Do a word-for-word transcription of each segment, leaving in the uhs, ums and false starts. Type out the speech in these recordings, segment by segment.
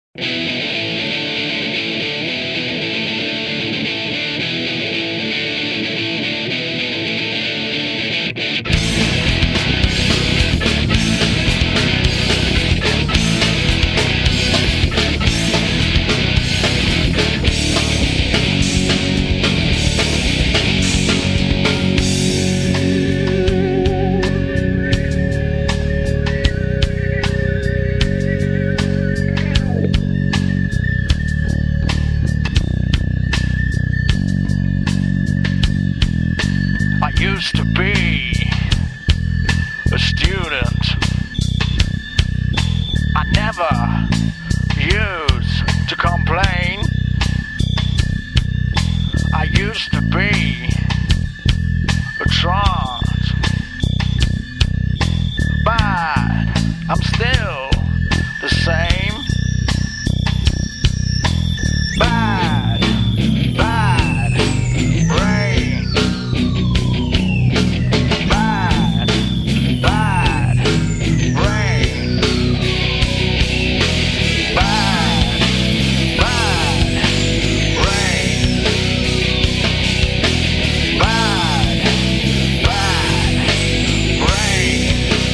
I used to be a student. I never used to complain. I used to be a trance, but I'm still the same. Bad, bad brain. Bad, bad brain. Bad, bad brain. Bad, bad brain.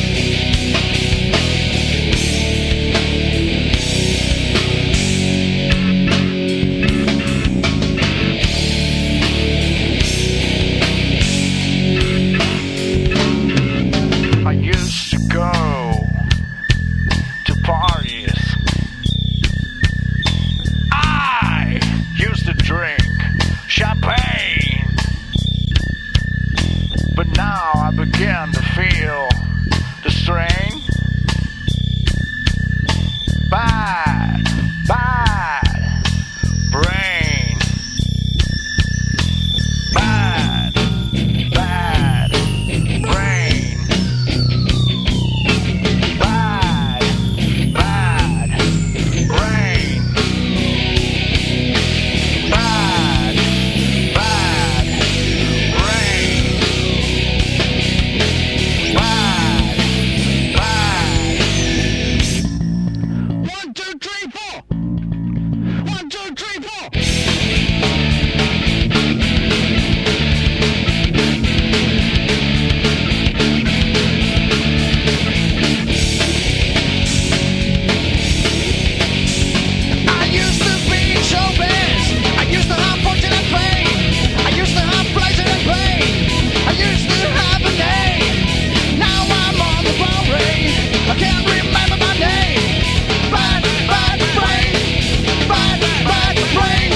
I used to go to parties. I used to drink champagne. But now I begin to feel the strain. Bad, bad brain. Bad, bad brain. Bad, bad brain. Bad, bad brain. Bad, bad. One, two, three, four. One, two, three, four. I used to be showbiz. I used to have fortune and fame. I used to have pleasure and pain. I used to have a name. Now I'm on the phone ring. I can't remember my name. Bad, bad brain. Bad, bad brain.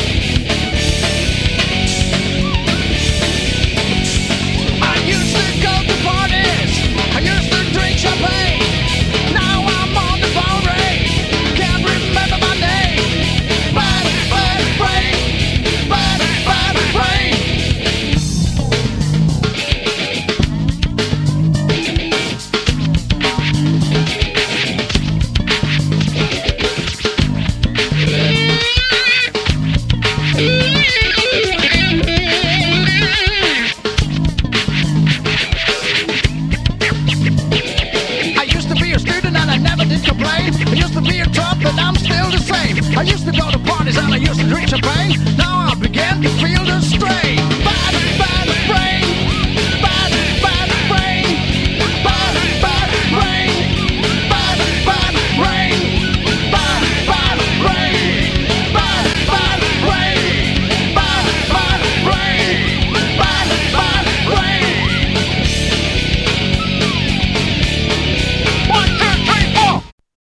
I used to go to parties. I used to drink champagne. Now I'm on the phone ring. Can't remember my name. Bad, bad brain. Bad, bad brain. I used to be a student and I never did complain. I used to be a drunk but I'm still the same. I used to go to parties and I used to drink champagne.